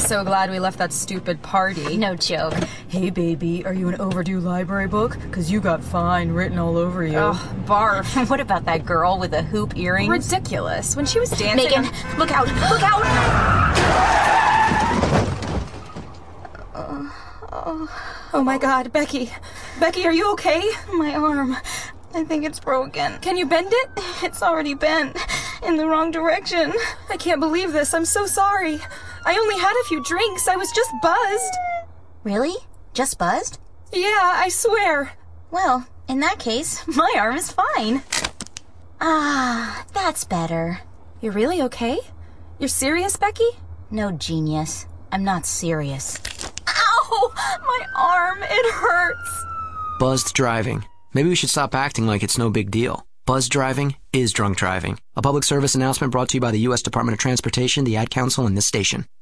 so glad we left that stupid party. No joke. Hey, baby, are you an overdue library book? 'Cause you got fine written all over you. Oh, barf. What about that girl with the hoop earrings? Ridiculous. When she was dancing... Megan, look out! Look out! Oh my God, Becky. Becky, are you okay? My arm. I think it's broken. Can you bend it? It's already bent. In the wrong direction. I can't believe this. I'm so sorry. I only had a few drinks. I was just buzzed. Really? Just buzzed? Yeah, I swear. Well, in that case, my arm is fine. Ah, that's better. You're really okay? You're serious, Becky? No, genius. I'm not serious. Ow! My arm, it hurts. Buzzed driving. Maybe we should stop acting like it's no big deal. Buzzed driving is drunk driving. A public service announcement brought to you by the U.S. Department of Transportation, the Ad Council, and this station.